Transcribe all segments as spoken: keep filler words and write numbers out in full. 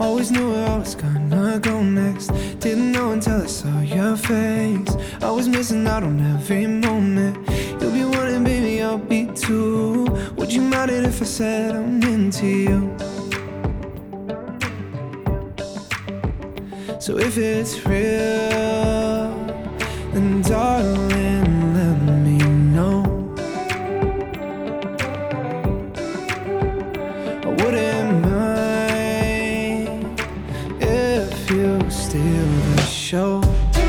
Always knew where I was gonna go next. Didn't know until I saw your face. I was missing out on every moment. You'll be wanting, baby, I'll be too. Would you mind it if I said I'm into you? So if it's real, then darling, let me know. I wouldn't mind if you steal the show.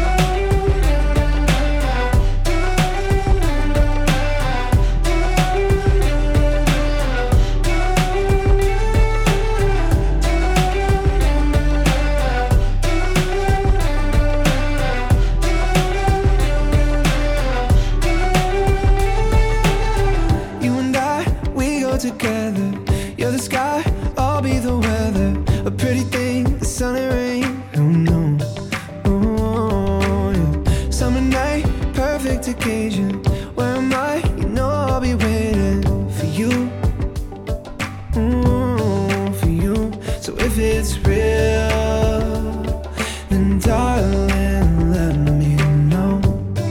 Together, you're the sky, I'll be the weather. A pretty thing, the sun and rain. Oh no, oh yeah. Summer night, perfect occasion. Where am I? You know I'll be waiting for you, oh, for you. So if it's real, then darling, let me know.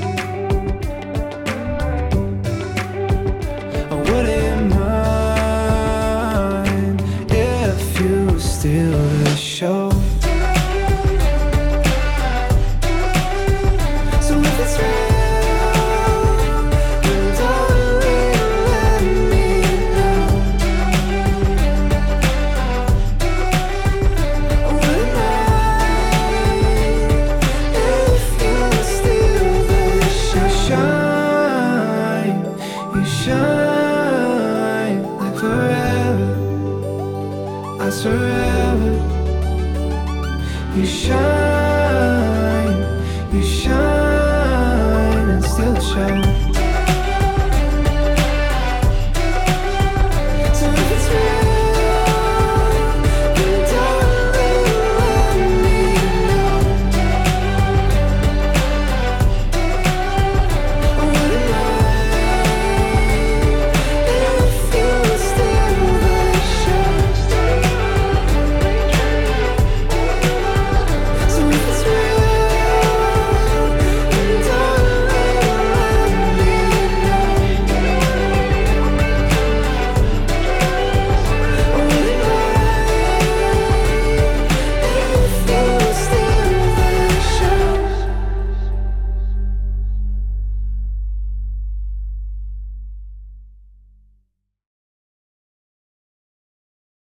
I wouldn't mind steal the show. So if it's real, then darling, let me know. I wouldn't mind if you steal the show. Shine, you shine like forever. I swear you shine.